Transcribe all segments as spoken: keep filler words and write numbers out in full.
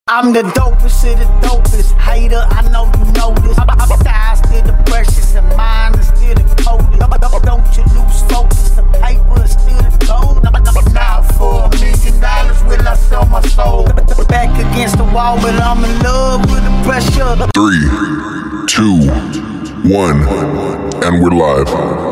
I'm the dopest of the dopest. Hater, I know you know this. I'm style still the precious and mine is still the coldest. Don't you lose focus, the paper is still the gold. Now for a million dollars will I sell my soul. Back against the wall, but I'm in love with the pressure. Three, two, one, and we're live.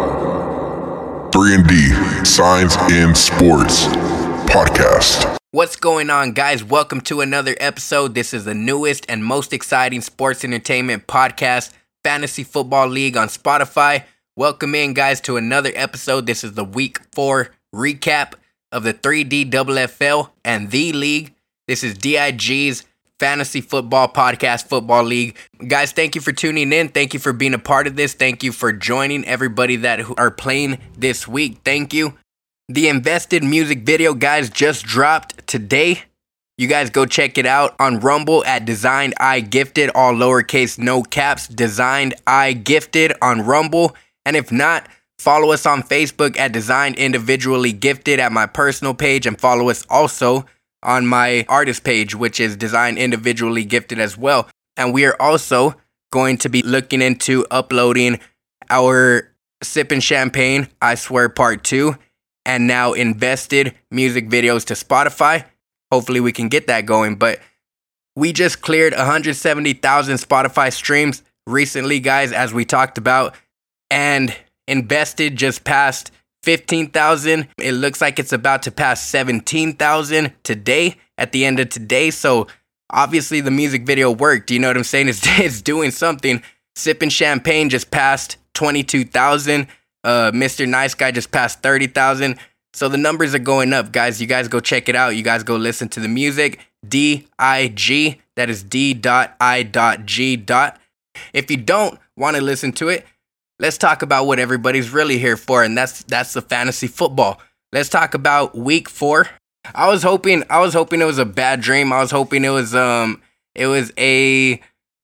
three and D, Signs in Sports Podcast. What's going on, guys? Welcome to another episode. This is the newest and most exciting sports entertainment podcast, Fantasy Football League on Spotify. Welcome in, guys, to another episode. This is the week four recap of the three D F F L and the league. This is D I G's Fantasy Football Podcast Football League. Guys, thank you for tuning in. Thank you for being a part of this. Thank you for joining everybody that are playing this week. Thank you. The Invested music video, guys, just dropped today. You guys go check it out on Rumble at Designed I Gifted, all lowercase, no caps, Designed I Gifted on Rumble. And if not, follow us on Facebook at Designed Individually Gifted at my personal page, and follow us also on my artist page, which is Designed Individually Gifted as well. And we are also going to be looking into uploading our Sippin' Champagne, I Swear Part two, and now Invested music videos to Spotify. Hopefully we can get that going. But we just cleared one hundred seventy thousand Spotify streams recently, guys, as we talked about. And Invested just passed fifteen thousand. It looks like it's about to pass seventeen thousand today, at the end of today. So obviously the music video worked. You know what I'm saying? It's, it's doing something. Sippin' Champagne just passed twenty-two thousand. Uh, Mister Nice Guy just passed thirty thousand. So the numbers are going up, guys. You guys go check it out. You guys go listen to the music. D I G. That is D I G. If you don't want to listen to it, let's talk about what everybody's really here for, and that's that's the fantasy football. Let's talk about week four. I was hoping I was hoping it was a bad dream. I was hoping it was um it was a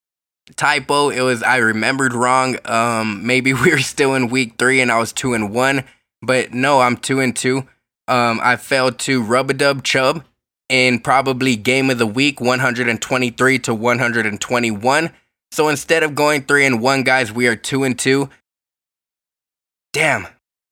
typo. It was I remembered wrong. Um, maybe we were still in week three and I was two and one, but no, I'm two and two. Um, I fell to Rub-a-Dub Chubb in probably game of the week, one hundred twenty-three to one hundred twenty-one. So instead of going three and one, guys, we are two and two. Damn.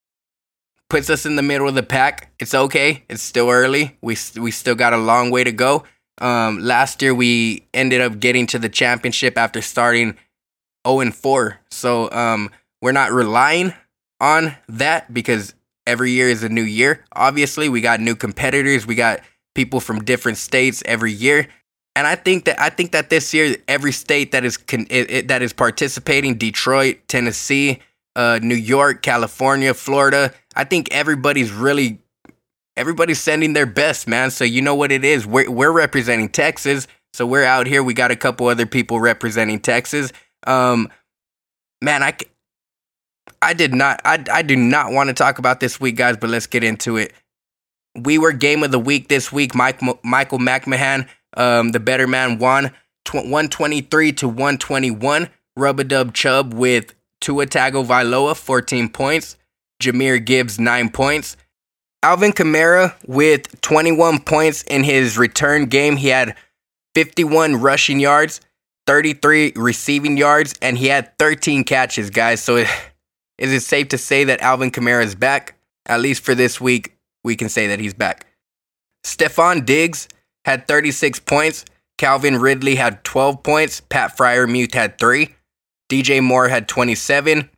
Puts us in the middle of the pack. It's okay. It's still early. We we still got a long way to go. Um, last year we ended up getting to the championship after starting oh and four. So um, we're not relying on that because every year is a new year. Obviously, we got new competitors. We got people from different states every year. And I think that I think that this year every state that is con- it, it, that is participating, Detroit, Tennessee, uh, New York, California, Florida, I think everybody's really everybody's sending their best, man. So you know what it is. We're we're representing Texas, so we're out here. We got a couple other people representing Texas. Um, man, I, I did not I I do not want to talk about this week, guys, but let's get into it. We were game of the week this week. Mike Michael McMahon, um, the better man, won one twenty-three to one twenty-one. Rub-a-Dub Chubb with Tua Tagovailoa, fourteen points. Jahmyr Gibbs, nine points. Alvin Kamara with twenty-one points in his return game. He had fifty-one rushing yards, thirty-three receiving yards, and he had thirteen catches, guys. So is it safe to say that Alvin Kamara is back? At least for this week, we can say that he's back. Stephon Diggs had thirty-six points. Calvin Ridley had twelve points. Pat Freiermuth had three. D J Moore had twenty-seven.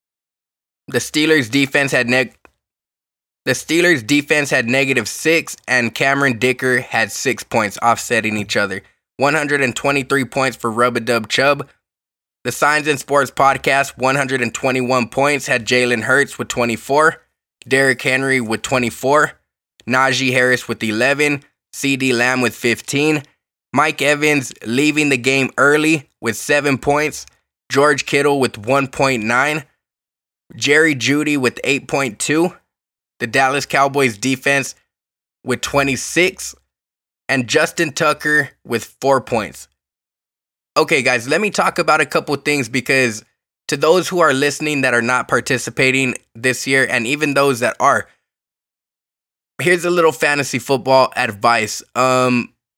The Steelers defense had neg- The Steelers defense had negative six, and Cameron Dicker had six points, offsetting each other. one hundred twenty-three points for Rub-a-Dub Chubb. The Signs in Sports Podcast, one hundred twenty-one points, had Jalen Hurts with twenty-four, Derrick Henry with twenty-four, Najee Harris with eleven, CeeDee Lamb with fifteen, Mike Evans leaving the game early with seven points, George Kittle with one point nine, Jerry Jeudy with eight point two, the Dallas Cowboys defense with twenty-six, and Justin Tucker with four points. Okay, guys, let me talk about a couple things because to those who are listening that are not participating this year, and even those that are, here's a little fantasy football advice. Um,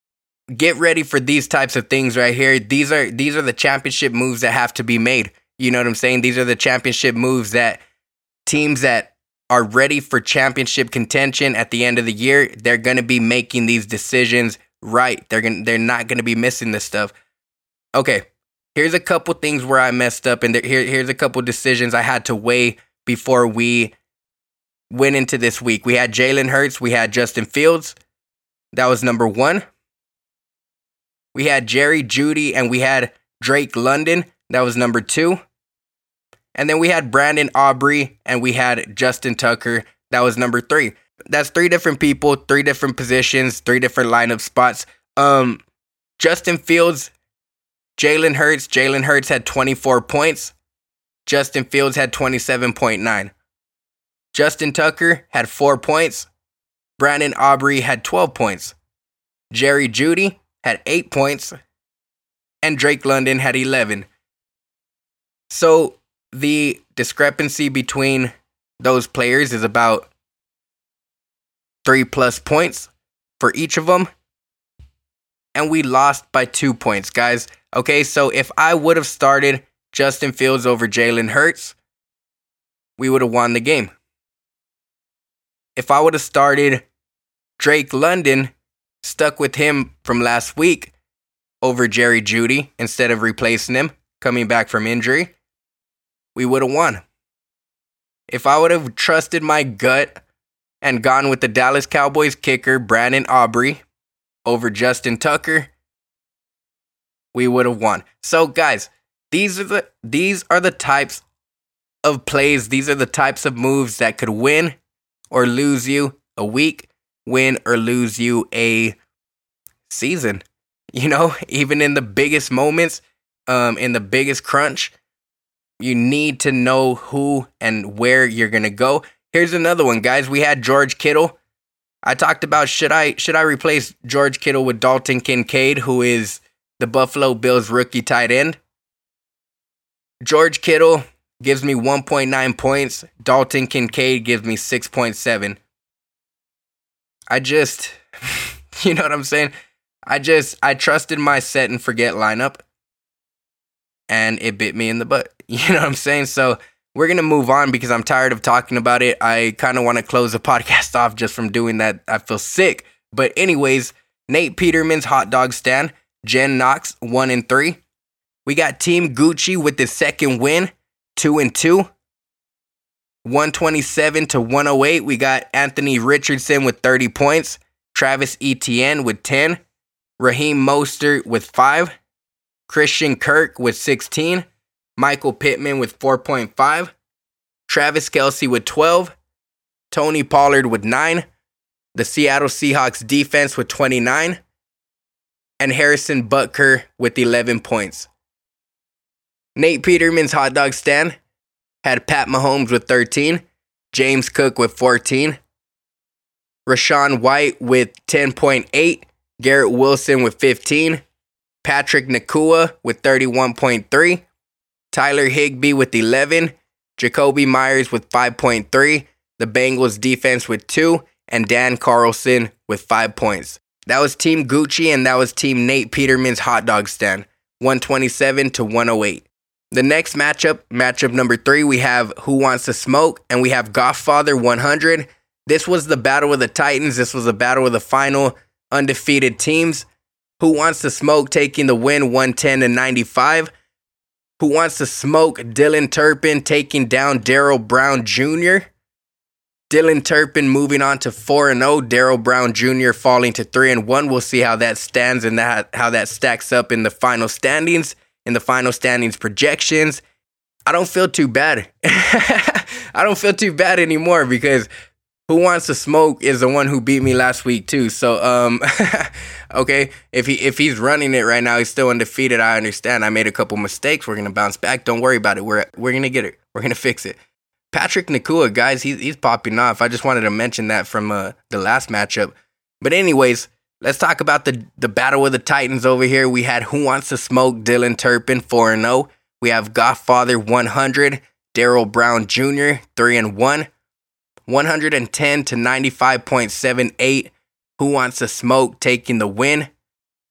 get ready for these types of things right here. These are these are the championship moves that have to be made. You know what I'm saying? These are the championship moves that teams that are ready for championship contention at the end of the year, they're going to be making these decisions right. They're going they're not going to be missing this stuff. Okay, here's a couple things where I messed up, and there, here here's a couple decisions I had to weigh before we went into this week. We had Jalen Hurts, we had Justin Fields. That was number one. We had Jerry Jeudy, and we had Drake London. That was number two. And then we had Brandon Aubrey, and we had Justin Tucker. That was number three. That's three different people, three different positions, three different lineup spots. Um, Justin Fields, Jalen Hurts. Jalen Hurts had twenty-four points. Justin Fields had twenty-seven point nine. Justin Tucker had four points. Brandon Aubrey had twelve points. Jerry Jeudy had eight points. And Drake London had eleven. So the discrepancy between those players is about three plus points for each of them. And we lost by two points, guys. Okay, so if I would have started Justin Fields over Jalen Hurts, we would have won the game. If I would have started Drake London, stuck with him from last week over Jerry Jeudy instead of replacing him, coming back from injury, we would have won. If I would have trusted my gut and gone with the Dallas Cowboys kicker Brandon Aubrey over Justin Tucker, we would have won. So guys, these are the these are the types of plays, these are the types of moves that could win or lose you a week, win or lose you a season. You know, even in the biggest moments, um, in the biggest crunch, you need to know who and where you're going to go. Here's another one, guys. We had George Kittle. I talked about should I should I replace George Kittle with Dalton Kincaid, who is the Buffalo Bills rookie tight end. George Kittle gives me one point nine points. Dalton Kincaid gives me six point seven. I just, you know what I'm saying? I just, I trusted my set and forget lineup, and it bit me in the butt. You know what I'm saying? So we're going to move on because I'm tired of talking about it. I kind of want to close the podcast off just from doing that. I feel sick. But anyways, Nate Peterman's hot dog stand, Jen Knox, one and three. We got Team Gucci with the second win, two and two. one twenty-seven to one oh eight. We got Anthony Richardson with thirty points. Travis Etienne with ten. Raheem Mostert with five. Christian Kirk with sixteen. Michael Pittman with four point five. Travis Kelce with twelve. Tony Pollard with nine. The Seattle Seahawks defense with twenty-nine. And Harrison Butker with eleven points. Nate Peterman's hot dog stand had Pat Mahomes with thirteen. James Cook with fourteen. Rashawn White with ten point eight. Garrett Wilson with fifteen. Patrick Nacua with thirty-one point three. Tyler Higbee with eleven. Jacoby Myers with five point three. The Bengals defense with two. And Dan Carlson with five points. That was Team Gucci, and that was Team Nate Peterman's hot dog stand. one twenty-seven to one oh eight. The next matchup, matchup number three, we have Who Wants to Smoke, and we have Godfather one hundred. This was the battle of the Titans. This was the battle of the final undefeated teams. Who Wants to Smoke taking the win one ten to ninety-five. Who Wants to Smoke, Dylan Turpin taking down Daryl Brown Junior Dylan Turpin moving on to four and oh. Daryl Brown Junior falling to three and one. We'll see how that stands and that how that stacks up in the final standings, in the final standings projections. I don't feel too bad. I don't feel too bad anymore because Who Wants to Smoke is the one who beat me last week too. So, um, okay, if he if he's running it right now, he's still undefeated. I understand. I made a couple mistakes. We're gonna bounce back. Don't worry about it. We're we're gonna get it. We're gonna fix it. Patrick Nacua, guys, he's he's popping off. I just wanted to mention that from uh, the last matchup. But anyways, let's talk about the the battle of the Titans over here. We had Who Wants to Smoke, Dylan Turpin, four and oh. We have Godfather one hundred, Daryl Brown Junior, three and one. one ten to ninety-five point seven eight. Who Wants to Smoke taking the win.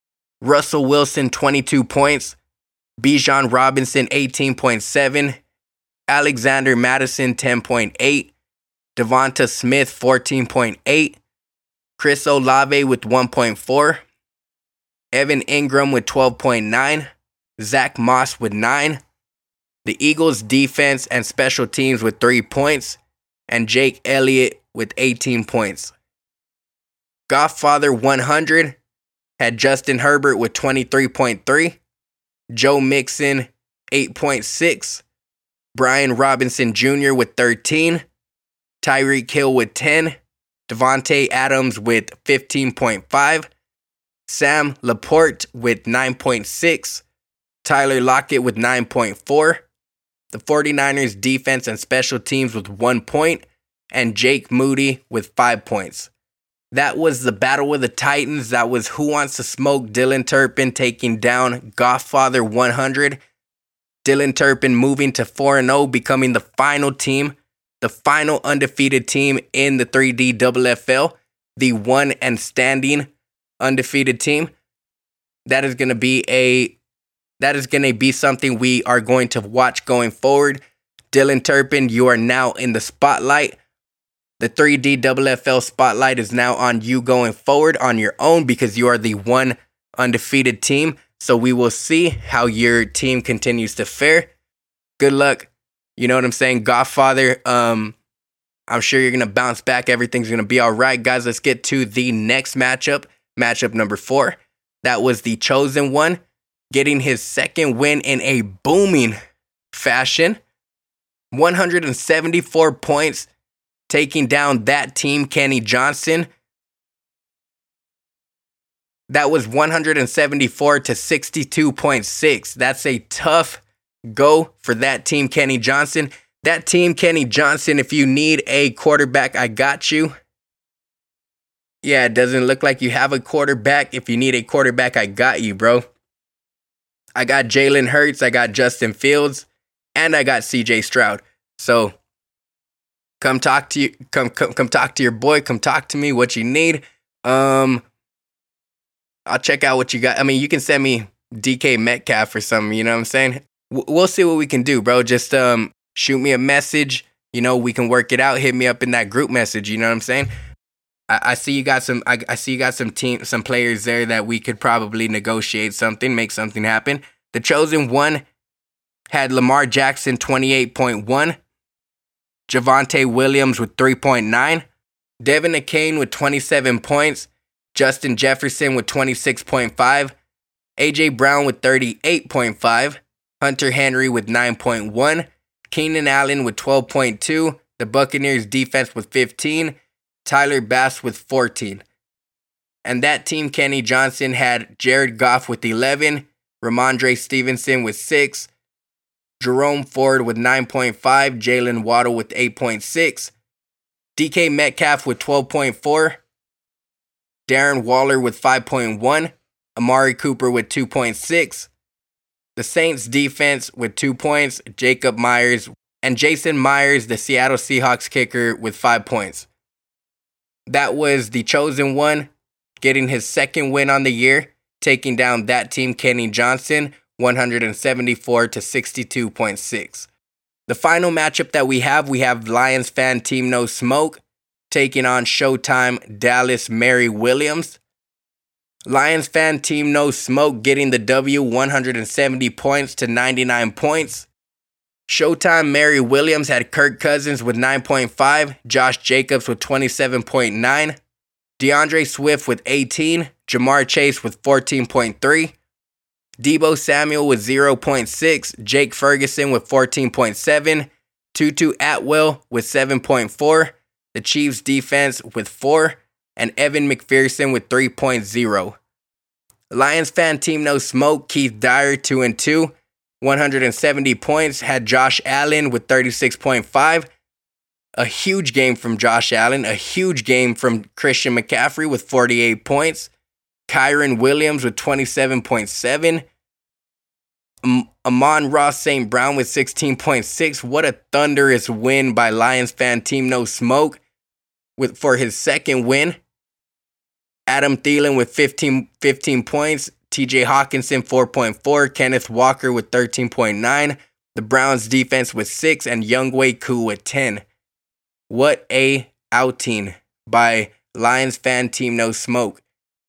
Russell Wilson, twenty-two points. Bijan Robinson, eighteen point seven. Alexander Madison, ten point eight. Devonta Smith, fourteen point eight. Chris Olave with one point four. Evan Ingram with twelve point nine. Zach Moss with nine. The Eagles defense and special teams with three points. And Jake Elliott with eighteen points. Godfather one hundred had Justin Herbert with twenty-three point three. Joe Mixon, eight point six. Brian Robinson Junior with thirteen. Tyreek Hill with ten. Devontae Adams with fifteen point five. Sam Laporte with nine point six. Tyler Lockett with nine point four. The 49ers defense and special teams with one point. And Jake Moody with five points. That was the Battle of the Titans. That was Who Wants to Smoke Dylan Turpin taking down Godfather one hundred. Dylan Turpin moving to four and oh, becoming the final team, the final undefeated team in the three D F F L, the one and standing undefeated team. That is going to be a that is going to be something we are going to watch going forward. Dylan Turpin, you are now in the spotlight. The three D F F L spotlight is now on you going forward on your own because you are the one undefeated team. So we will see how your team continues to fare. Good luck. You know what I'm saying? Godfather, um, I'm sure you're going to bounce back. Everything's going to be all right. Guys, let's get to the next matchup. Matchup number four. That was the Chosen One getting his second win in a booming fashion. one hundred seventy-four points. Taking down that team, Kenny Johnson. That was one hundred seventy-four to sixty-two point six. That's a tough go for that team, Kenny Johnson. That team, Kenny Johnson, if you need a quarterback, I got you. Yeah, it doesn't look like you have a quarterback. If you need a quarterback, I got you, bro. I got Jalen Hurts, I got Justin Fields, and I got C J Stroud. So Come talk to you. Come, come, come talk to your boy. Come talk to me. What you need? Um, I'll check out what you got. I mean, you can send me D K Metcalf or something. You know what I'm saying? W- we'll see what we can do, bro. Just um, shoot me a message. You know, we can work it out. Hit me up in that group message. You know what I'm saying? I, I see you got some. I, I see you got some team, some players there that we could probably negotiate something, make something happen. The Chosen One had Lamar Jackson twenty-eight point one. Javonte Williams with three point nine. Devin Achane with twenty-seven points. Justin Jefferson with twenty-six point five. A J Brown with thirty-eight point five. Hunter Henry with nine point one. Keenan Allen with twelve point two. The Buccaneers defense with fifteen. Tyler Bass with fourteen. And that team, Kenny Johnson, had Jared Goff with eleven. Ramondre Stevenson with six. Jerome Ford with nine point five, Jalen Waddle with eight point six, D K Metcalf with twelve point four, Darren Waller with five point one, Amari Cooper with two point six, the Saints defense with two points, Jacob Myers, and Jason Myers, the Seattle Seahawks kicker, with five points. That was the Chosen One getting his second win on the year, taking down that team, Kenny Johnson, one hundred seventy-four to sixty-two point six. The final matchup that we have, we have Lions fan Team No Smoke taking on Showtime Dallas Mary Williams. Lions fan Team No Smoke getting the W, one hundred seventy points to ninety-nine points. Showtime Mary Williams had Kirk Cousins with nine point five, Josh Jacobs with twenty-seven point nine, DeAndre Swift with eighteen, Jamar Chase with fourteen point three, Deebo Samuel with zero point six, Jake Ferguson with fourteen point seven, Tutu Atwell with seven point four, the Chiefs defense with four, and Evan McPherson with three point oh. Lions fan Team No Smoke, Keith Dyer two and two, one hundred seventy points, had Josh Allen with thirty-six point five. A huge game from Josh Allen, a huge game from Christian McCaffrey with forty-eight points. Kyron Williams with twenty-seven point seven. Am- Amon-Ra Saint Brown with sixteen point six. What a thunderous win by Lions fan Team No Smoke with for his second win. Adam Thielen with fifteen, fifteen points. T J Hawkinson, four point four. Kenneth Walker with thirteen point nine. The Browns defense with six. And Younghoe Koo with ten. What a outing by Lions fan team No Smoke.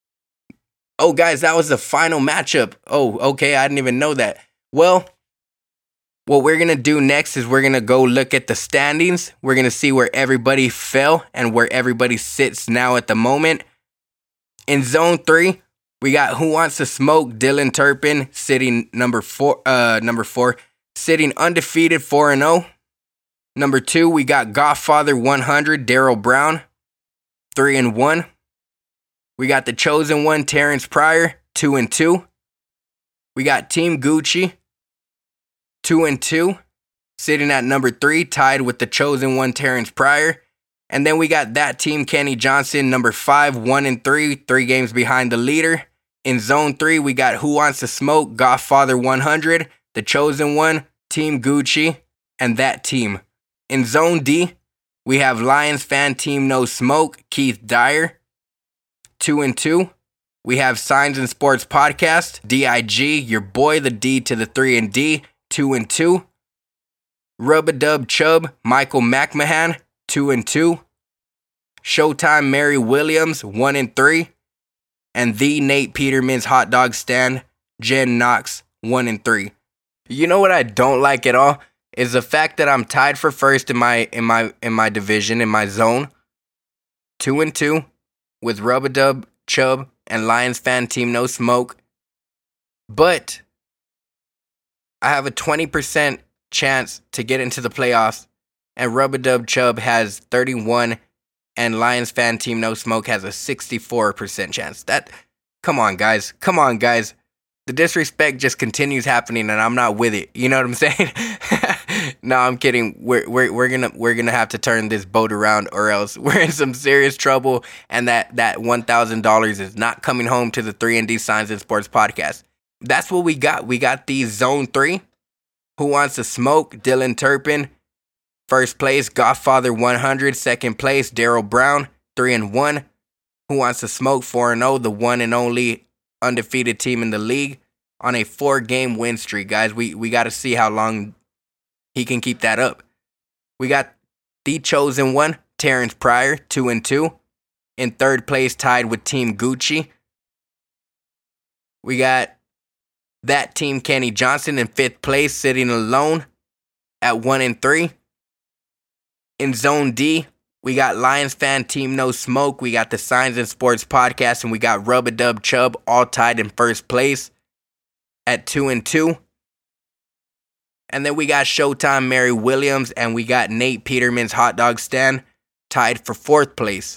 Oh, guys, that was the final matchup. Oh, okay, I didn't even know that. Well, what we're going to do next is we're going to go look at the standings. We're going to see where everybody fell and where everybody sits now at the moment. In Zone three, we got Who Wants to Smoke, Dylan Turpin, sitting number four, uh, number four, sitting undefeated four and oh. Number two, we got Godfather one hundred, Daryl Brown, three and one. We got the Chosen One, Terrence Pryor, two and two. We got Team Gucci, two and two, sitting at number three, tied with the Chosen One, Terrence Pryor. And then we got that team, Kenny Johnson, number five, one and three, three games behind the leader. In Zone three, we got Who Wants to Smoke, Godfather one hundred, the Chosen One, Team Gucci, and that team. In Zone D, we have Lions fan team No Smoke, Keith Dyer, two and two. We have Signs and Sports Podcast, D I G, your boy, the D to the three and D, two and two. Rub-a-Dub Chubb, Michael McMahon, two and two. Showtime Mary Williams, one and three. And the Nate Peterman's Hot Dog Stand, Jen Knox, one and three. You know what I don't like at all? Is the fact that I'm tied for first in my in my in my division, in my zone, two and two, with Rub-a-Dub, Chubb, and Lions fan team No Smoke. But I have a twenty percent chance to get into the playoffs, and Rub-a-Dub Chubb has thirty-one, and Lions fan team No Smoke has a sixty-four percent chance. That, come on, guys, come on, guys. The disrespect just continues happening, and I'm not with it. You know what I'm saying? No, I'm kidding. We're we're we're gonna we're gonna have to turn this boat around, or else we're in some serious trouble. And that that one thousand dollars is not coming home to the three and D Signs and Sports Podcast. That's what we got. We got the Zone Three. Who Wants to Smoke? Dylan Turpin, first place. Godfather one hundred, second place. Daryl Brown, three and one. Who Wants to Smoke? Four and zero, the one and only undefeated team in the league on a four-game win streak, guys. We we got to see how long he can keep that up. We got the Chosen One, Terrence Pryor, two and two, in third place, tied with Team Gucci. We got that team, Kenny Johnson, in fifth place, sitting alone at one and three. In Zone D, we got Lions fan team No Smoke. We got the Signs and Sports Podcast, and we got Rub-a-Dub Chubb, all tied in first place at two and two. And then we got Showtime Mary Williams, and we got Nate Peterman's Hot Dog Stand, tied for fourth place.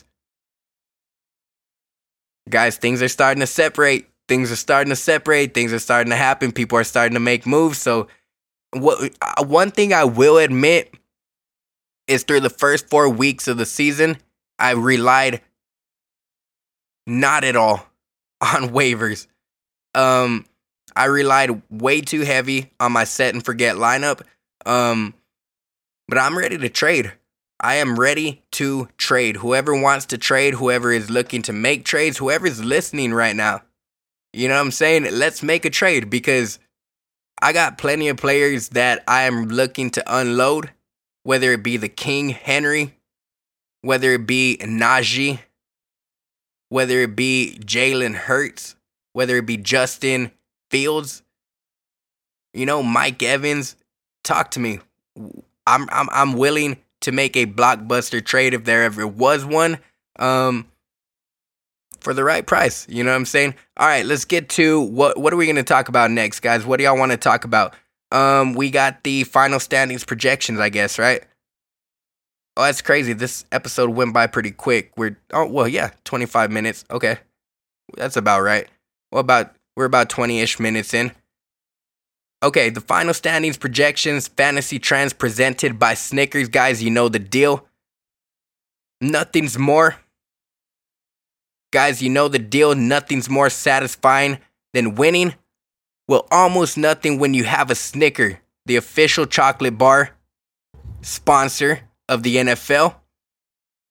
Guys, things are starting to separate. Things are starting to separate. Things are starting to happen. People are starting to make moves. So, what, one thing I will admit is through the first four weeks of the season, I relied not at all on waivers. Um, I relied way too heavy on my set and forget lineup. Um, but I'm ready to trade. I am ready to trade. Whoever wants to trade, whoever is looking to make trades, whoever's listening right now, you know what I'm saying? Let's make a trade, because I got plenty of players that I am looking to unload, whether it be the King Henry, whether it be Najee, whether it be Jalen Hurts, whether it be Justin Fields, you know, Mike Evans. Talk to me. I'm I'm I'm willing to make a blockbuster trade if there ever was one, um, for the right price. You know what I'm saying? All right, let's get to what what are we going to talk about next, guys? What do y'all want to talk about? Um, we got the final standings projections, I guess, right? Oh, that's crazy. This episode went by pretty quick. We're oh well, yeah, twenty-five minutes. Okay, that's about right. Well, about we're about twenty-ish minutes in. Okay, the final standings projections, fantasy trends presented by Snickers, guys. You know the deal. Nothing's more, guys. You know the deal. Nothing's more satisfying than winning. Well, almost nothing when you have a Snicker, the official chocolate bar sponsor of the N F L.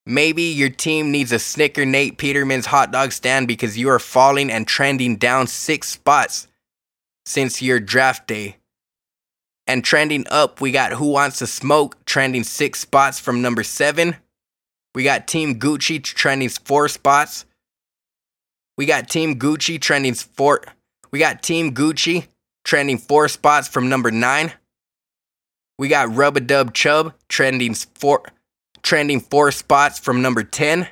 Maybe your team needs a Snicker Nate Peterman's hot dog stand because you are falling and trending down six spots since your draft day. And trending up, we got Who Wants to Smoke trending six spots from number seven. We got Team Gucci trending four spots. We got Team Gucci trending four. We got Team Gucci trending four spots from number nine. We got Rub-a-Dub Chub trending four, trending four spots from number ten.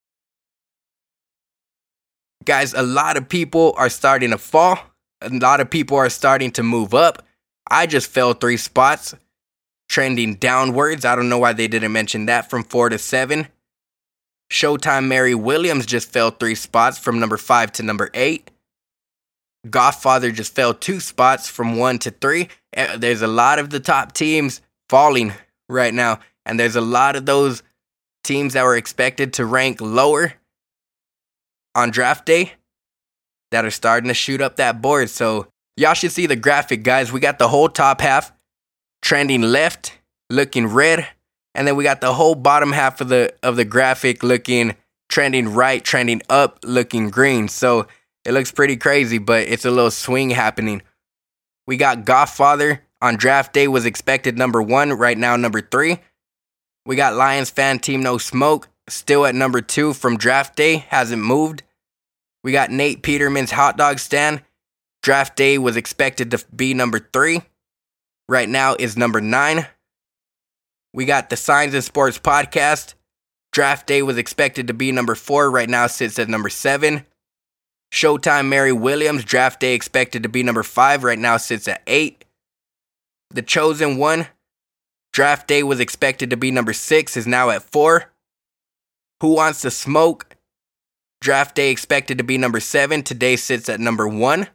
Guys, a lot of people are starting to fall. A lot of people are starting to move up. I just fell three spots, trending downwards. I don't know why they didn't mention that, from four to seven. Showtime Mary Williams just fell three spots from number five to number eight. Godfather just fell two spots from one to three. There's a lot of the top teams falling right now. And there's a lot of those teams that were expected to rank lower on draft day that are starting to shoot up that board. So y'all should see the graphic, guys. We got the whole top half trending left, looking red. And then we got the whole bottom half of the of the graphic looking trending right, trending up, looking green. So it looks pretty crazy, but it's a little swing happening. We got Godfather on draft day was expected number one, right now number three. We got Lions fan Team No Smoke still at number two from draft day, hasn't moved. We got Nate Peterman's hot dog stand. Draft day was expected to be number three. Right now is number nine. We got the Signs and Sports podcast. Draft day was expected to be number four. Right now sits at number seven. Showtime Mary Williams. Draft day expected to be number five. Right now sits at eight. The Chosen One. Draft day was expected to be number six. Is now at four. Who Wants to Smoke? Draft day expected to be number seven. Today sits at number one.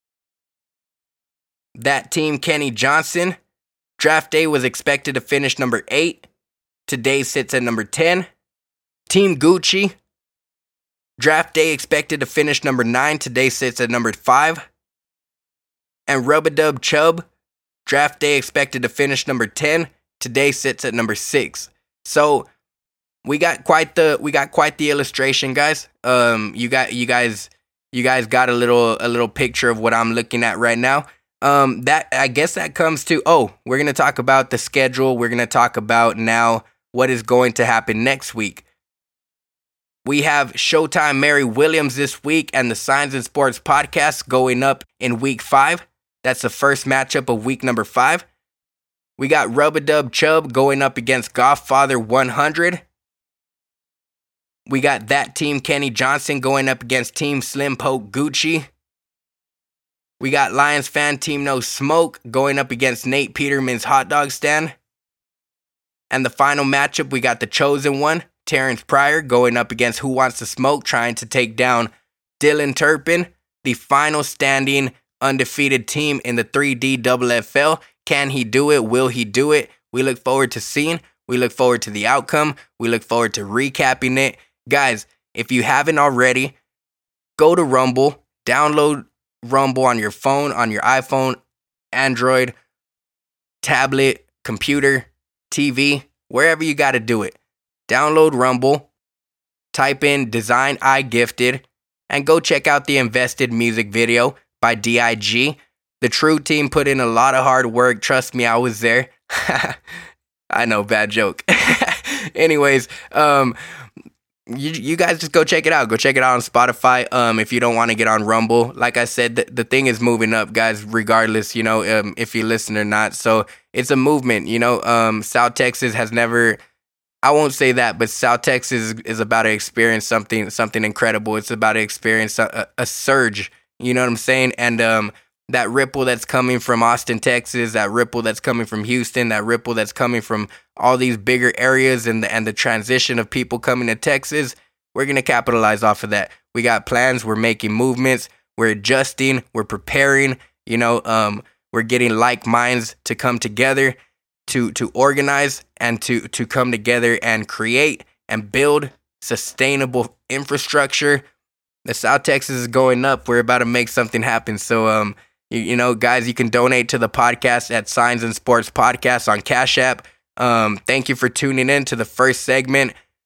That Team Kenny Johnson. Draft day was expected to finish number eight. Today sits at number ten. Team Gucci. Draft day expected to finish number nine. Today sits at number five. And Rub-a-Dub Chub. Draft day expected to finish number ten. Today sits at number six. So we got quite the we got quite the illustration, guys. Um, you got you guys you guys got a little a little picture of what I'm looking at right now. Um, that I guess that comes to oh, we're gonna talk about the schedule. We're gonna talk about now what is going to happen next week. We have Showtime Mary Williams this week and the Signs and Sports podcast going up in week five. That's the first matchup of week number five. We got Rub-a-Dub Chub going up against Godfather one hundred. We got That Team Kenny Johnson going up against Team Slim Poke Gucci. We got Lions fan Team No Smoke going up against Nate Peterman's hot dog stand. And the final matchup, we got the Chosen One, Terrence Pryor, going up against Who Wants to Smoke, trying to take down Dylan Turpin, the final standing undefeated team in the three D F F L. Can he do it? Will he do it? We look forward to seeing. We look forward to the outcome. We look forward to recapping it. Guys, if you haven't already, go to Rumble, download Rumble on your phone, on your iPhone, Android, tablet, computer, T V, wherever you got to do it. Download Rumble, type in Design I Gifted, and go check out the Invested music video by D I G. The True Team put in a lot of hard work. Trust me, I was there. I know, bad joke. Anyways, um... You you guys just go check it out. Go check it out on Spotify. Um, if you don't want to get on Rumble, like I said, the, the thing is moving up, guys. Regardless, you know, um, if you listen or not. So it's a movement. You know, um, South Texas has never. I won't say that, but South Texas is, is about to experience something something incredible. It's about to experience a, a surge. You know what I'm saying? And um, that ripple that's coming from Austin, Texas, that ripple that's coming from Houston, that ripple that's coming from all these bigger areas and the, and the transition of people coming to Texas, we're going to capitalize off of that. We got plans. We're making movements. We're adjusting. We're preparing. You know, um, we're getting like minds to come together, to to organize and to, to come together and create and build sustainable infrastructure. The South Texas is going up. We're about to make something happen. So, um, you, you know, guys, you can donate to the podcast at Signs and Sports Podcast on Cash App. Um, thank you for tuning in to the first segment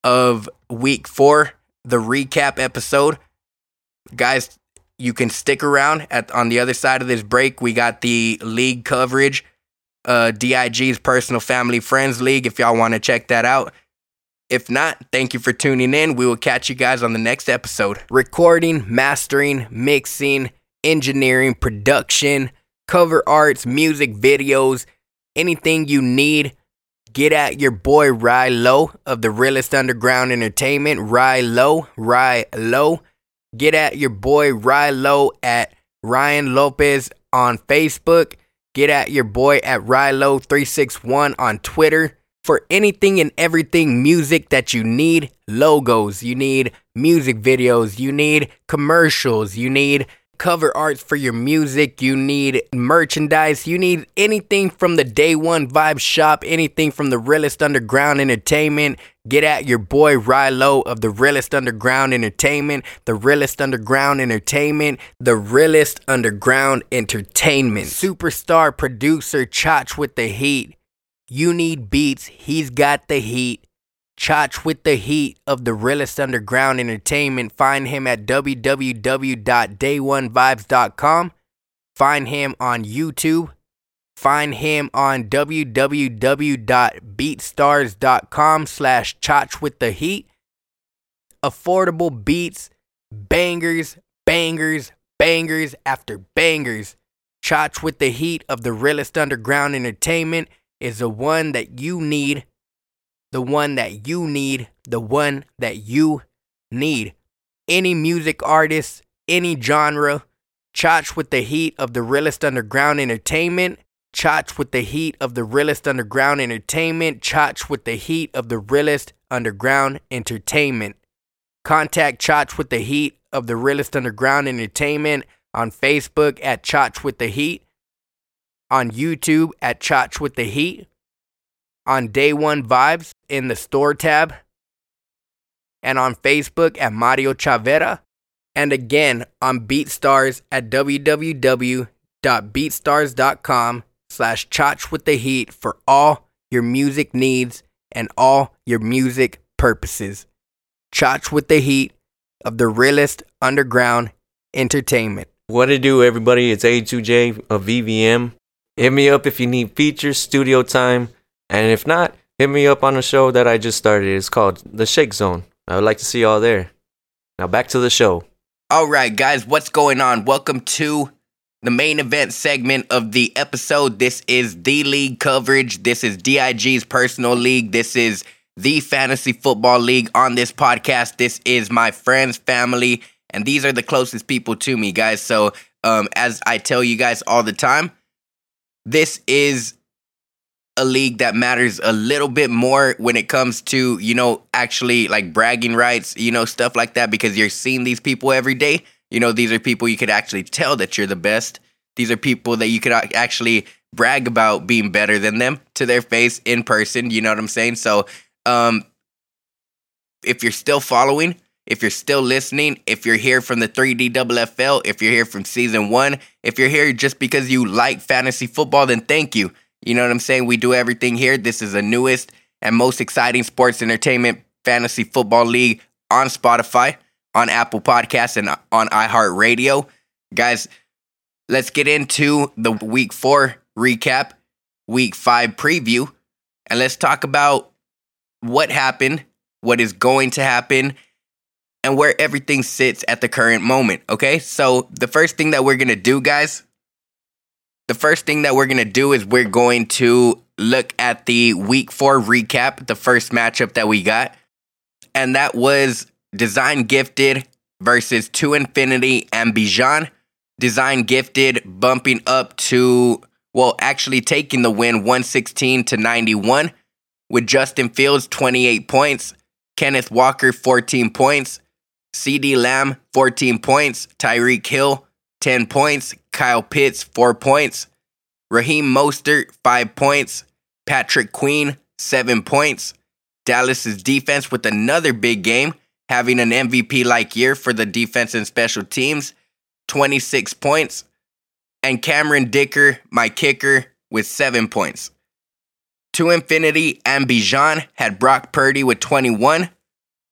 of week four, the recap episode. Guys, you can stick around. At on the other side of this break, we got the league coverage, uh, D I G's Personal Family Friends League, if y'all want to check that out. If not, thank you for tuning in. We will catch you guys on the next episode. Recording, mastering, mixing, engineering, production, cover arts, music videos, anything you need, get at your boy Rye Low of the Realest Underground Entertainment. Rye Low, Rye Low. Get at your boy Rye Low at Ryan Lopez on Facebook. Get at your boy at Rye Low three six one on Twitter. For anything and everything music that you need, logos, you need music videos, you need commercials, you need cover arts for your music, you need merchandise, you need anything from the Day One Vibe Shop, anything from the Realest Underground Entertainment. Get at your boy Rilo of the Realest Underground Entertainment, the Realest Underground Entertainment, the Realest Underground Entertainment. Superstar producer Chach with the heat. You need beats, he's got the heat. Chach with the heat of the Realest Underground Entertainment. Find him at w w w dot day one vibes dot com. Find him on YouTube. Find him on w w w dot beatstars dot com slash Chach with the heat. Affordable beats, bangers, bangers, bangers after bangers. Chach with the heat of the Realest Underground Entertainment is the one that you need. The one that you need. The one that you need. Any music artist, any genre. Chach with the heat of the Realest Underground Entertainment. Chach with the heat of the Realest Underground Entertainment. Chach with the heat of the Realest Underground Entertainment. Contact Chach with the heat of the Realest Underground Entertainment on Facebook at Chach with the heat. On YouTube at Chach with the heat. On Day One Vibes in the store tab. And on Facebook at Mario Chavera. And again on BeatStars at w w w dot beatstars dot com slash Chach with the heat for all your music needs and all your music purposes. Chach with the heat of the Realest Underground Entertainment. What it do, everybody? It's A two J of V V M. Hit me up if you need features, studio time, and if not, hit me up on a show that I just started. It's called The Shake Zone. I would like to see y'all there. Now back to the show. All right, guys, what's going on? Welcome to the main event segment of the episode. This is the league coverage. This is D I G's personal league. This is the fantasy football league on this podcast. This is my friends, family, and these are the closest people to me, guys. So, um, as I tell you guys all the time, this is a league that matters a little bit more when it comes to, you know, actually like bragging rights, you know, stuff like that, because you're seeing these people every day. You know, these are people you could actually tell that you're the best. These are people that you could actually brag about being better than them to their face in person. You know what I'm saying? So, um, if you're still following, if you're still listening, if you're here from the three D F F L, if you're here from season one, if you're here just because you like fantasy football, then thank you. You know what I'm saying? We do everything here. This is the newest and most exciting sports entertainment fantasy football league on Spotify, on Apple Podcasts, and on iHeartRadio. Guys, let's get into the week four recap, week five preview, and let's talk about what happened, what is going to happen, and where everything sits at the current moment, okay? So the first thing that we're going to do, guys, the first thing that we're going to do is we're going to look at the week four recap, the first matchup that we got, and that was Design Gifted versus To Infinity and Bijan. Design Gifted bumping up to, well, actually taking the win one sixteen to ninety-one with Justin Fields, twenty-eight points, Kenneth Walker, fourteen points, CeeDee Lamb, fourteen points, Tyreek Hill, ten points, Kyle Pitts, four points, Raheem Mostert, five points, Patrick Queen, seven points, Dallas's defense with another big game, having an M V P-like year for the defense and special teams, twenty-six points, and Cameron Dicker, my kicker, with seven points. To Infinity and Bijan had Brock Purdy with twenty-one,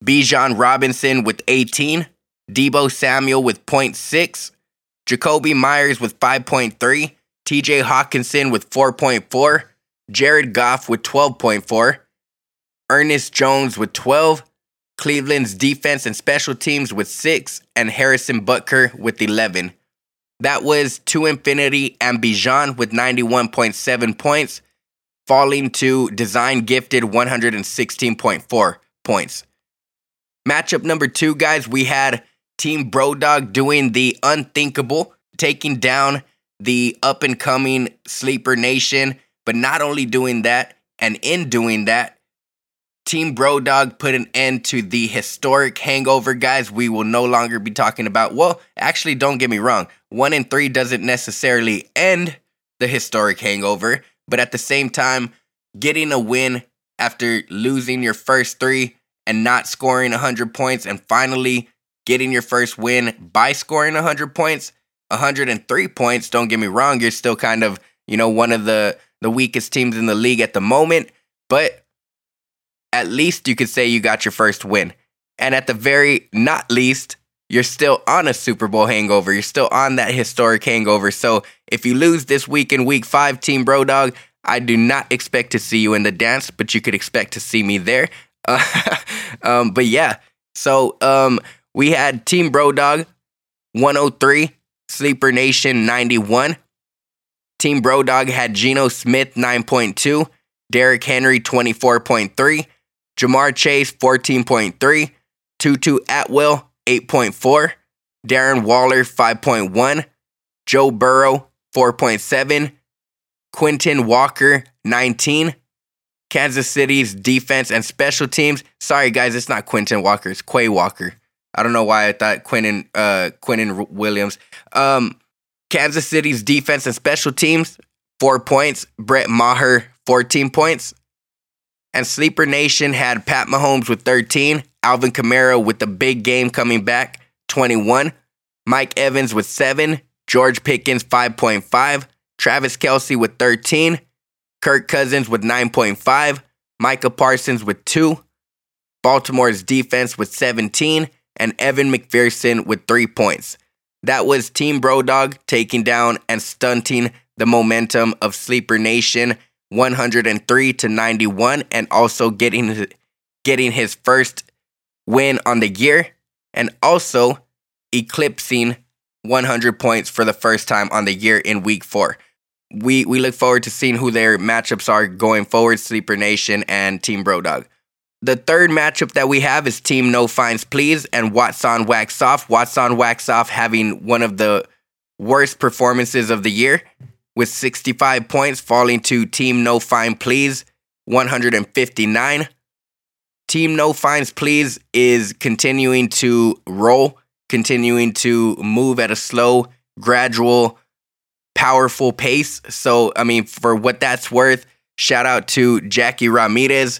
Bijan Robinson with eighteen, Deebo Samuel with zero point six, Jacoby Myers with five point three, T J Hawkinson with four point four, Jared Goff with twelve point four, Ernest Jones with twelve, Cleveland's defense and special teams with six, and Harrison Butker with eleven. That was to infinity and Bijan with ninety-one point seven points, falling to Design Gifted one hundred sixteen point four points. Matchup number two, guys, we had Team Brodog doing the unthinkable, taking down the up-and-coming Sleeper Nation, but not only doing that, and in doing that, Team Brodog put an end to the historic hangover, guys. We will no longer be talking about, well, actually, don't get me wrong, one and three doesn't necessarily end the historic hangover, but at the same time, getting a win after losing your first three and not scoring one hundred points, and finally getting your first win by scoring one hundred points, one hundred three points, don't get me wrong, you're still kind of, you know, one of the, the weakest teams in the league at the moment, but at least you could say you got your first win. And at the very not least, you're still on a Super Bowl hangover. You're still on that historic hangover. So if you lose this week in week five, Team Brodog, I do not expect to see you in the dance, but you could expect to see me there. Uh, um, but yeah, so um, we had Team Brodog one oh three, Sleeper Nation ninety-one. Team Brodog had Geno Smith nine point two, Derrick Henry twenty-four point three, Jamar Chase fourteen point three, Tutu Atwell eight point four, Darren Waller five point one, Joe Burrow four point seven, Quentin Walker nineteen, Kansas City's defense and special teams. Sorry, guys, it's not Quentin Walker. It's Quay Walker. I don't know why I thought Quentin, uh, Quentin Williams. Um, Kansas City's defense and special teams, four points. Brett Maher, fourteen points. And Sleeper Nation had Pat Mahomes with thirteen. Alvin Kamara with the big game coming back, twenty-one. Mike Evans with seven. George Pickens, five point five. Travis Kelce with thirteen. Kirk Cousins with nine point five, Micah Parsons with two, Baltimore's defense with seventeen, and Evan McPherson with three points. That was Team Brodog taking down and stunting the momentum of Sleeper Nation one hundred three to ninety-one, and also getting, getting his first win on the year, and also eclipsing one hundred points for the first time on the year in week four. We we look forward to seeing who their matchups are going forward, Sleeper Nation and Team Brodog. The third matchup that we have is Team No Fines Please and Watson Wax Off. Watson Wax Off having one of the worst performances of the year with sixty-five points, falling to Team No Fine Please, one hundred fifty-nine. Team No Fines Please is continuing to roll, continuing to move at a slow, gradual, powerful pace. So, I mean, for what that's worth, shout out to Jackie Ramirez.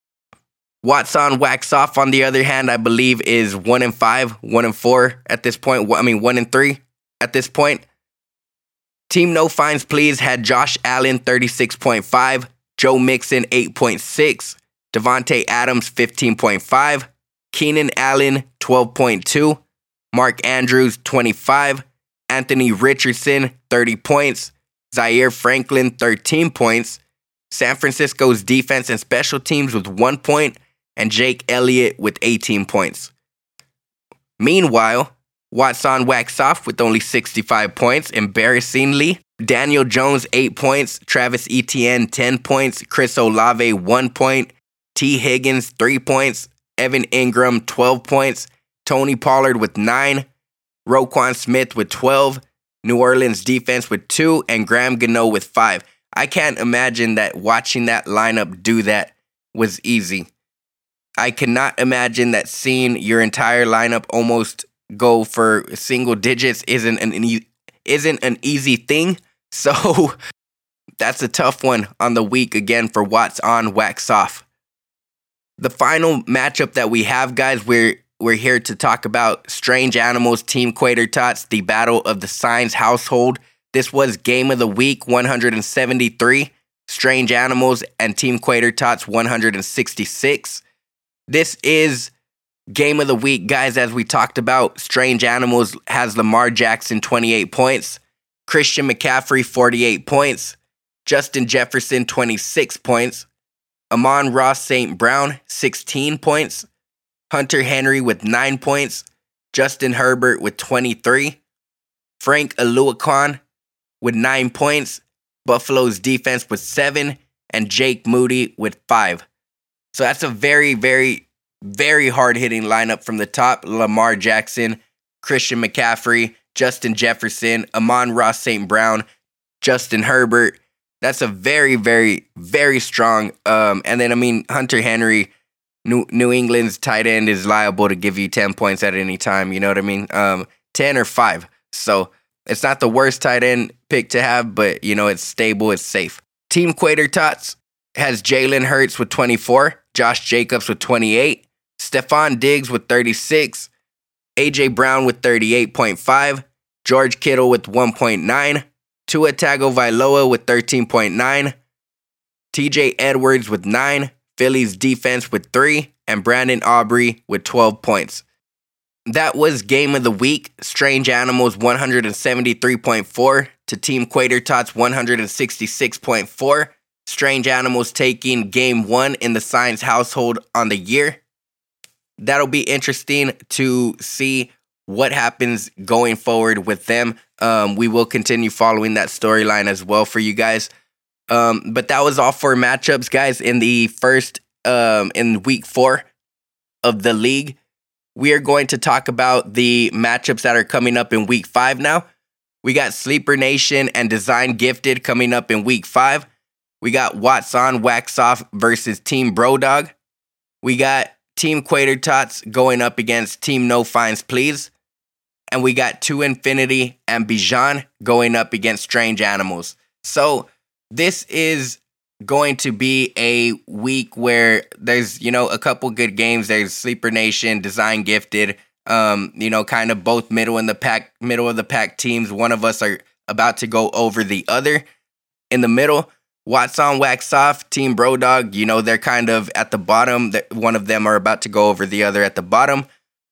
Watson Wax Off, on the other hand, I believe is one and five, one and four at this point. I mean, one and three at this point. Team No Fines Please had Josh Allen thirty-six point five, Joe Mixon eight point six, Devontae Adams fifteen point five, Keenan Allen twelve point two, Mark Andrews twenty-five, Anthony Richardson thirty points, Zaire Franklin thirteen points, San Francisco's defense and special teams with one point, and Jake Elliott with eighteen points. Meanwhile, Watson Wax Off with only sixty-five points, embarrassingly. Daniel Jones eight points, Travis Etienne ten points, Chris Olave one point, T. Higgins three points, Evan Ingram twelve points, Tony Pollard with nine, Roquan Smith with twelve, New Orleans defense with two, and Graham Gano with five. I can't imagine that watching that lineup do that was easy. I cannot imagine that seeing your entire lineup almost go for single digits isn't an, an e- isn't an easy thing. So that's a tough one on the week again for Watts on, Wax Off. The final matchup that we have, guys, we're we're here to talk about Strange Animals, Team Quater Tots, the Battle of the Signs household. This was Game of the Week one hundred seventy-three, Strange Animals and Team Quater Tots one hundred sixty-six. This is Game of the week, guys, as we talked about, Strange Animals has Lamar Jackson, twenty-eight points. Christian McCaffrey, forty-eight points. Justin Jefferson, twenty-six points. Amon-Ra Saint Brown, sixteen points. Hunter Henry with nine points. Justin Herbert with twenty-three. Frank Aluakon with nine points. Buffalo's defense with seven. And Jake Moody with five. So that's a very, very, very hard-hitting lineup from the top. Lamar Jackson, Christian McCaffrey, Justin Jefferson, Amon-Ra Saint Brown, Justin Herbert. That's a very, very, very strong. Um, and then, I mean, Hunter Henry, New, New England's tight end, is liable to give you ten points at any time. You know what I mean? Um, ten or five. So it's not the worst tight end pick to have, but, you know, it's stable, it's safe. Team Quater Tots has Jalen Hurts with twenty-four, Josh Jacobs with twenty-eight, Stephon Diggs with thirty-six, A J Brown with thirty-eight point five, George Kittle with one point nine, Tua Tagovailoa with thirteen point nine, T J Edwards with nine, Philly's defense with three, and Brandon Aubrey with twelve points. That was Game of the Week. Strange Animals one seventy-three point four to Team Quater Tots one sixty-six point four. Strange Animals taking game one in the Science household on the year. That'll be interesting to see what happens going forward with them. Um, we will continue following that storyline as well for you guys. Um, but that was all for matchups, guys, in the first, um, in week four of the league. We are going to talk about the matchups that are coming up in week five now. We got Sleeper Nation and Design Gifted coming up in week five. We got Watts On, Wax Off versus Team Brodog. We got Team Quater Tots going up against Team No Fines Please. And we got To Infinity and Bijan going up against Strange Animals. So this is going to be a week where there's, you know, a couple good games. There's Sleeper Nation, Design Gifted, um, you know, kind of both middle in the pack, middle of the pack teams. One of us are about to go over the other. In the middle, Watts On, Wax Off, Team Brodog, you know, they're kind of at the bottom. One of them are about to go over the other at the bottom.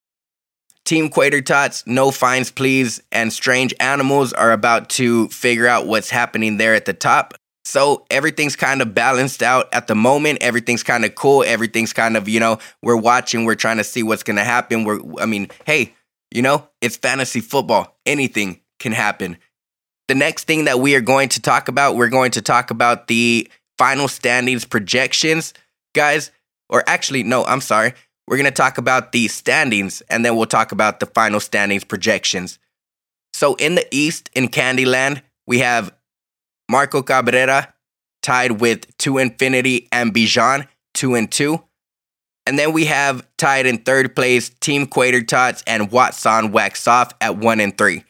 Team Quater Tots, No Fines Please, and Strange Animals are about to figure out what's happening there at the top. So everything's kind of balanced out at the moment. Everything's kind of cool. Everything's kind of, you know, we're watching. We're trying to see what's going to happen. We're, I mean, hey, you know, it's fantasy football. Anything can happen. The next thing that we are going to talk about, we're going to talk about the final standings projections, guys. Or actually, no, I'm sorry. We're going to talk about the standings, and then we'll talk about the final standings projections. So in the East, in Candyland, we have Marco Cabrera tied with To Infinity and Bijan, two and two. And then we have tied in third place, Team Quater Tots and Watts On, Wax Off at one and three.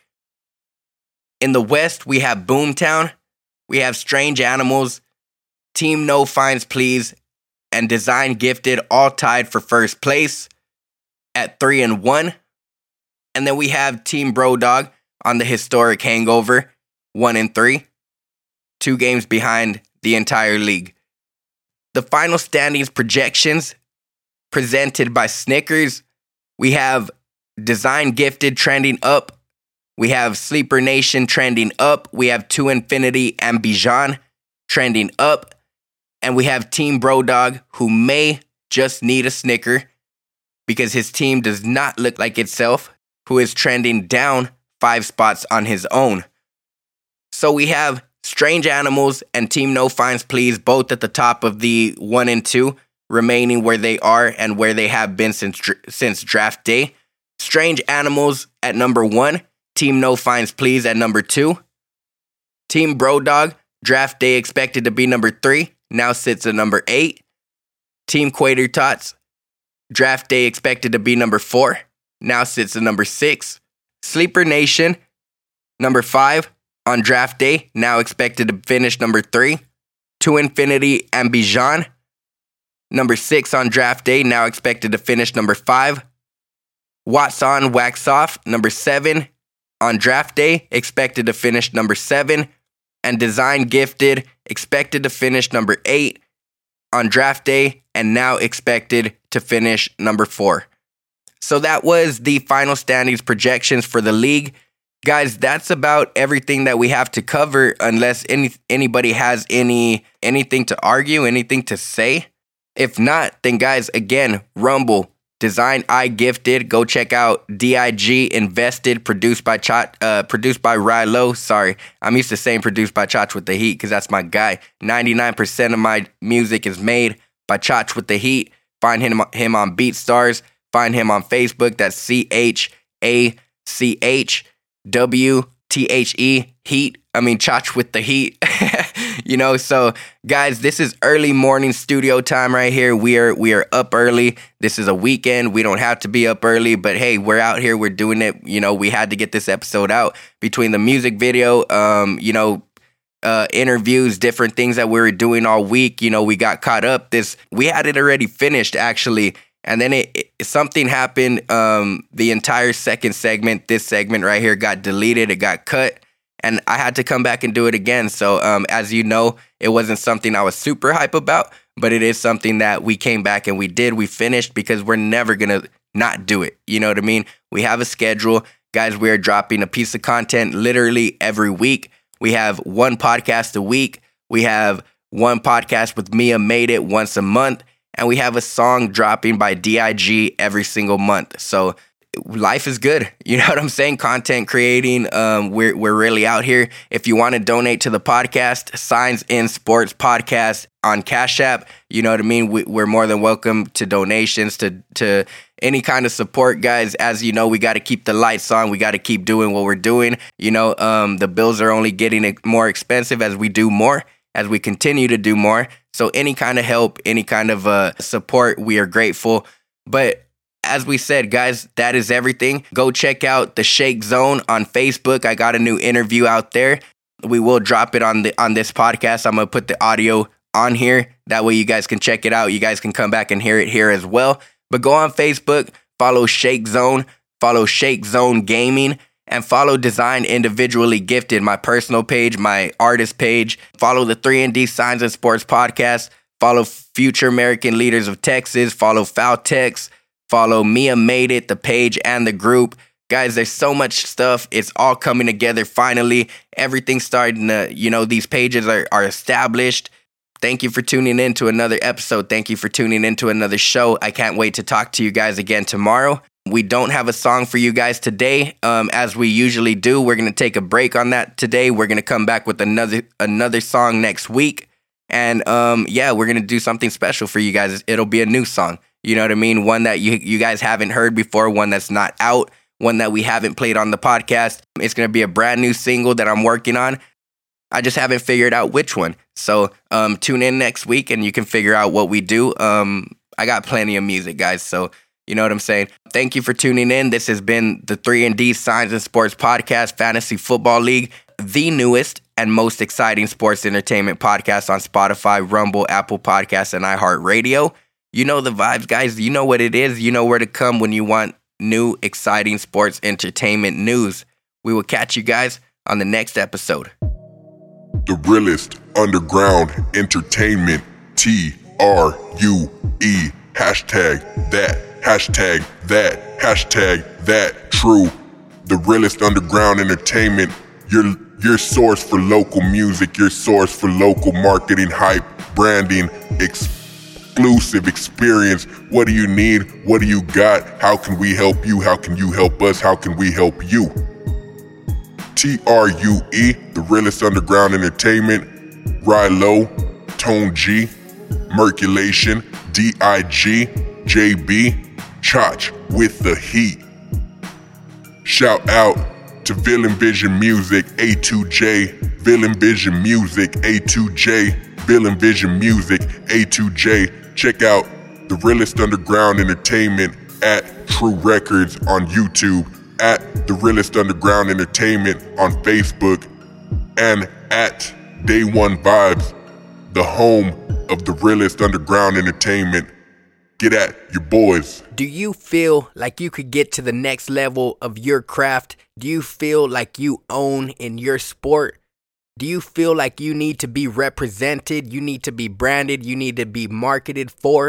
In the West, we have Boomtown, we have Strange Animals, Team No Fines Please, and Design Gifted all tied for first place at three and one. And then we have Team Brodog on the historic hangover, one and three. Two games behind the entire league. The final standings projections presented by Snickers. We have Design Gifted trending up. We have Sleeper Nation trending up. We have To Infinity and Bijan trending up. And we have Team Brodog, who may just need a Snicker because his team does not look like itself, who is trending down five spots on his own. So we have Strange Animals and Team No Fines Please both at the top of the one and two, remaining where they are and where they have been since since draft day. Strange Animals at number one. Team No Fines Please at number two. Team Brodog, draft day expected to be number three, now sits at number eight. Team Quater Tots, draft day expected to be number four, now sits at number six. Sleeper Nation, number five on draft day, now expected to finish number three. To Infinity and Bijan, number six on draft day, now expected to finish number five. Watts On, Wax Off, number seven on draft day, expected to finish number seven. And Design Gifted, expected to finish number eight on draft day, and now expected to finish number four. So that was the final standings projections for the league. Guys, that's about everything that we have to cover, unless any anybody has any anything to argue, anything to say. If not, then guys, again, Rumble, Design I Gifted. Go check out D I G Invested, produced by Chach, uh, produced by Rilo. Sorry, I'm used to saying produced by Chach with the Heat because that's my guy. ninety-nine percent of my music is made by Chach with the Heat. Find him, him on BeatStars. Find him on Facebook. That's C H A C H W T H E, Heat. I mean, Chach with the Heat. You know, so guys, this is early morning studio time right here. We are we are up early. This is a weekend. We don't have to be up early, but hey, we're out here. We're doing it. You know, we had to get this episode out between the music video, um, you know, uh, interviews, different things that we were doing all week. You know, we got caught up. This we had it already finished actually. And then it, it something happened. Um, the entire second segment, this segment right here, got deleted. It got cut, and I had to come back and do it again. So, um, as you know, it wasn't something I was super hype about, but it is something that we came back and we did. We finished because we're never gonna not do it. You know what I mean? We have a schedule, guys. We are dropping a piece of content literally every week. We have one podcast a week. We have one podcast with Mia Made It once a month. And we have a song dropping by D I G every single month. So life is good. You know what I'm saying? Content creating. Um, we're we're really out here. If you want to donate to the podcast, Signs in Sports Podcast on Cash App. You know what I mean? We, we're more than welcome to donations, to to any kind of support, guys. As you know, we got to keep the lights on. We got to keep doing what we're doing. You know, um, the bills are only getting more expensive as we do more, as we continue to do more. So any kind of help, any kind of uh, support, we are grateful. But as we said, guys, that is everything. Go check out the Shake Zone on Facebook. I got a new interview out there. We will drop it on the on this podcast. I'm going to put the audio on here. That way you guys can check it out. You guys can come back and hear it here as well. But go on Facebook, follow Shake Zone, follow Shake Zone Gaming, and follow Design Individually Gifted, my personal page, my artist page. Follow the three and D Signs and Sports Podcast. Follow Future American Leaders of Texas. Follow Foultex. Follow Mia Made It, the page and the group. Guys, there's so much stuff. It's all coming together finally. Everything's starting to, you know, these pages are, are established. Thank you for tuning in to another episode. Thank you for tuning in to another show. I can't wait to talk to you guys again tomorrow. We don't have a song for you guys today, um, as we usually do. We're going to take a break on that today. We're going to come back with another another song next week. And um, yeah, we're going to do something special for you guys. It'll be a new song. You know what I mean? One that you, you guys haven't heard before, one that's not out, one that we haven't played on the podcast. It's going to be a brand new single that I'm working on. I just haven't figured out which one. So um, tune in next week and you can figure out what we do. Um, I got plenty of music, guys. So you know what I'm saying? Thank you for tuning in. This has been the three and D Signs and Sports Podcast, Fantasy Football League, the newest and most exciting sports entertainment podcast on Spotify, Rumble, Apple Podcasts, and iHeartRadio. You know the vibes, guys. You know what it is. You know where to come when you want new, exciting sports entertainment news. We will catch you guys on the next episode. The realest underground entertainment, T R U E, hashtag that. Hashtag that, hashtag that, true. The realest underground entertainment, your your source for local music, your source for local marketing, hype, branding, exclusive experience. What do you need? What do you got? How can we help you? How can you help us? How can we help you? T R U E, the realest underground entertainment, Rilo, Tone G, Merculation, D I G, J B, Chach with the Heat. Shout out to Villain Vision Music, A two J, Villain Vision Music, A two J, Villain Vision Music, A two J. Check out the realest underground entertainment at True Records on YouTube, at the realest underground entertainment on Facebook, and at Day One Vibes, the home of the realest underground entertainment. Get at your boys. Do you feel like you could get to the next level of your craft? Do you feel like you own in your sport? Do you feel like you need to be represented? You need to be branded? You need to be marketed for?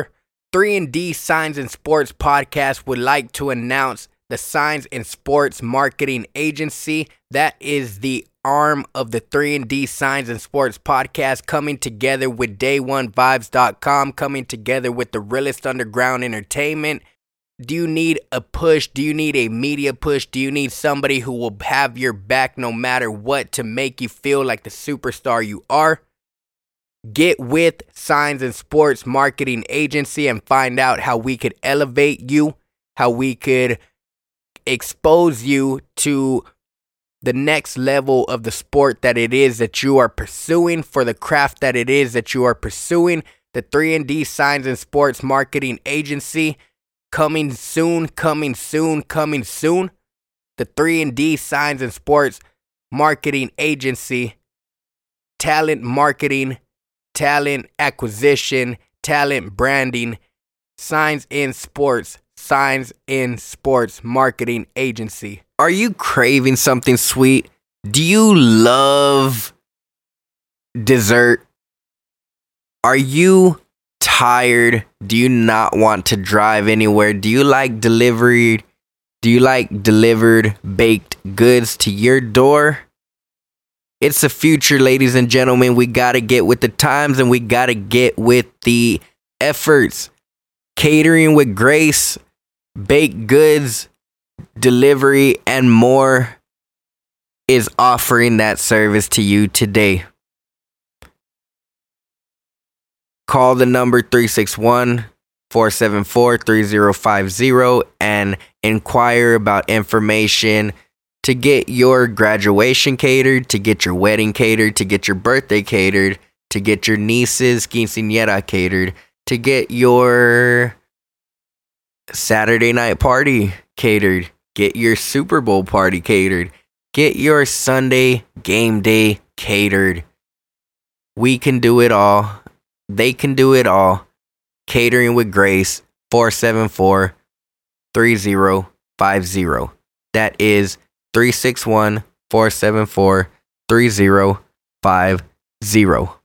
three and D Signs and Sports Podcast would like to announce the Signs and Sports Marketing Agency. That is the arm of the three and D Signs and Sports Podcast, coming together with day one vibes dot com, coming together with the realest underground entertainment. Do you need a push? Do you need a media push? Do you need somebody who will have your back no matter what to make you feel like the superstar you are? Get with Signs and Sports Marketing Agency and find out how we could elevate you, how we could expose you to the next level of the sport that it is that you are pursuing, for the craft that it is that you are pursuing. The three and D Signs and Sports Marketing Agency, coming soon, coming soon, coming soon. The three and D Signs and Sports Marketing Agency, talent marketing, talent acquisition, talent branding, Signs in Sports, Signs in Sports Marketing Agency. Are you craving something sweet? Do you love dessert? Are you tired? Do you not want to drive anywhere? Do you like delivery? Do you like delivered baked goods to your door? It's the future, ladies and gentlemen. We got to get with the times and we got to get with the efforts. Catering with Grace, baked goods, delivery, and more is offering that service to you today. Call the number three six one, four seven four, three zero five zero and inquire about information to get your graduation catered, to get your wedding catered, to get your birthday catered, to get your niece's quinceañera catered, to get your Saturday night party catered, get your Super Bowl party catered, get your Sunday game day catered. We can do it all. They can do it all. Catering with Grace, four seven four, three zero five zero. That is three six one, four seven four, three zero five zero.